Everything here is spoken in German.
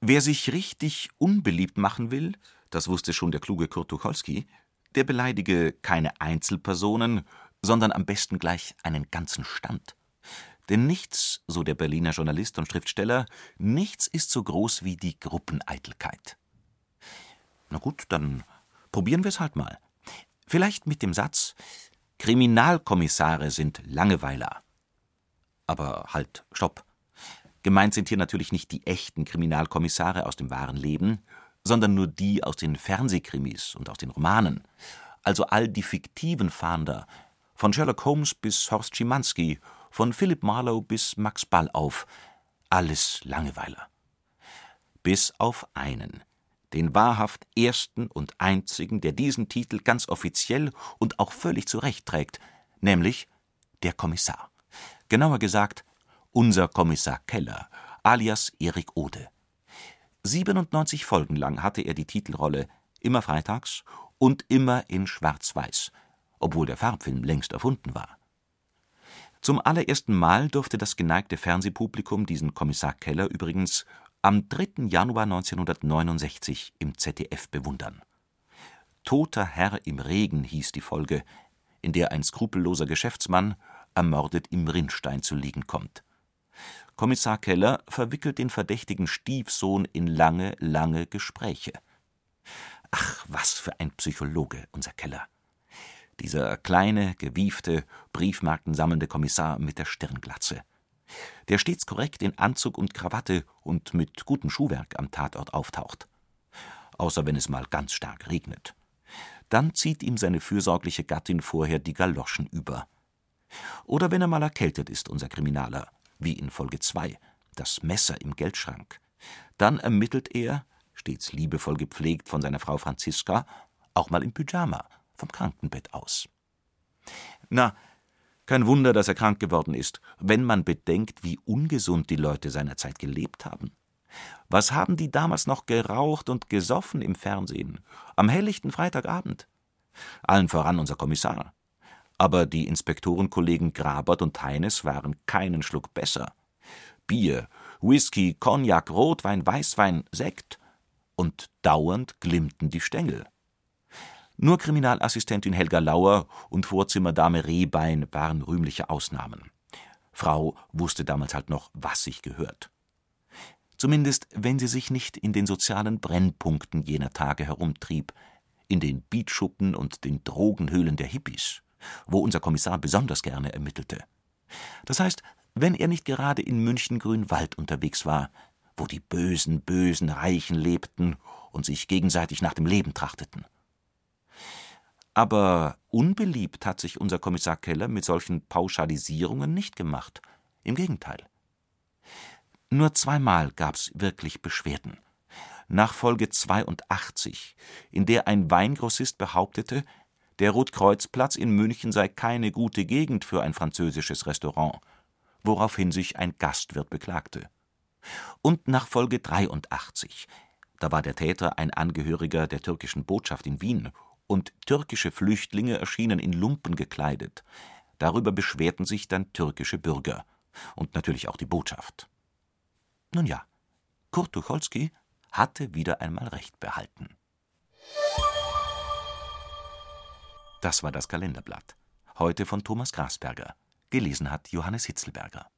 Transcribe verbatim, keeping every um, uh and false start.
Wer sich richtig unbeliebt machen will, das wusste schon der kluge Kurt Tucholsky, der beleidige keine Einzelpersonen, sondern am besten gleich einen ganzen Stand. Denn nichts, so der Berliner Journalist und Schriftsteller, nichts ist so groß wie die Gruppeneitelkeit. Na gut, dann probieren wir es halt mal. Vielleicht mit dem Satz: Kriminalkommissare sind Langeweiler. Aber halt, stopp. Gemeint sind hier natürlich nicht die echten Kriminalkommissare aus dem wahren Leben, sondern nur die aus den Fernsehkrimis und aus den Romanen. Also all die fiktiven Fahnder, von Sherlock Holmes bis Horst Schimanski, von Philip Marlowe bis Max Ballauf. Alles Langeweiler. Bis auf einen, den wahrhaft ersten und einzigen, der diesen Titel ganz offiziell und auch völlig zu Recht trägt, nämlich der Kommissar. Genauer gesagt, unser Kommissar Keller, alias Erik Ode. siebenundneunzig Folgen lang hatte er die Titelrolle, immer freitags und immer in Schwarz-Weiß, obwohl der Farbfilm längst erfunden war. Zum allerersten Mal durfte das geneigte Fernsehpublikum diesen Kommissar Keller übrigens am dritten Januar neunzehnhundertneunundsechzig im Z D F bewundern. »Toter Herr im Regen« hieß die Folge, in der ein skrupelloser Geschäftsmann ermordet im Rinnstein zu liegen kommt. Kommissar Keller verwickelt den verdächtigen Stiefsohn in lange, lange Gespräche. Ach, was für ein Psychologe, unser Keller. Dieser kleine, gewiefte, briefmarkensammelnde Kommissar mit der Stirnglatze, der stets korrekt in Anzug und Krawatte und mit gutem Schuhwerk am Tatort auftaucht. Außer wenn es mal ganz stark regnet. Dann zieht ihm seine fürsorgliche Gattin vorher die Galoschen über. Oder wenn er mal erkältet ist, unser Kriminaler, wie in Folge zwei, das Messer im Geldschrank. Dann ermittelt er, stets liebevoll gepflegt von seiner Frau Franziska, auch mal im Pyjama, vom Krankenbett aus. Na, kein Wunder, dass er krank geworden ist, wenn man bedenkt, wie ungesund die Leute seinerzeit gelebt haben. Was haben die damals noch geraucht und gesoffen im Fernsehen, am helllichten Freitagabend? Allen voran unser Kommissar. Aber die Inspektorenkollegen Grabert und Heines waren keinen Schluck besser. Bier, Whisky, Cognac, Rotwein, Weißwein, Sekt. Und dauernd glimmten die Stängel. Nur Kriminalassistentin Helga Lauer und Vorzimmerdame Rehbein waren rühmliche Ausnahmen. Frau wusste damals halt noch, was sich gehört. Zumindest, wenn sie sich nicht in den sozialen Brennpunkten jener Tage herumtrieb, in den Beatschuppen und den Drogenhöhlen der Hippies, wo unser Kommissar besonders gerne ermittelte. Das heißt, wenn er nicht gerade in München-Grünwald unterwegs war, wo die bösen, bösen Reichen lebten und sich gegenseitig nach dem Leben trachteten. Aber unbeliebt hat sich unser Kommissar Keller mit solchen Pauschalisierungen nicht gemacht. Im Gegenteil. Nur zweimal gab's wirklich Beschwerden. Nach Folge zweiundachtzig, in der ein Weingrossist behauptete, der Rotkreuzplatz in München sei keine gute Gegend für ein französisches Restaurant, woraufhin sich ein Gastwirt beklagte. Und nach Folge dreiundachtzig, da war der Täter ein Angehöriger der türkischen Botschaft in Wien und türkische Flüchtlinge erschienen in Lumpen gekleidet. Darüber beschwerten sich dann türkische Bürger und natürlich auch die Botschaft. Nun ja, Kurt Tucholsky hatte wieder einmal Recht behalten. Das war das Kalenderblatt. Heute von Thomas Grasberger. Gelesen hat Johannes Hitzelberger.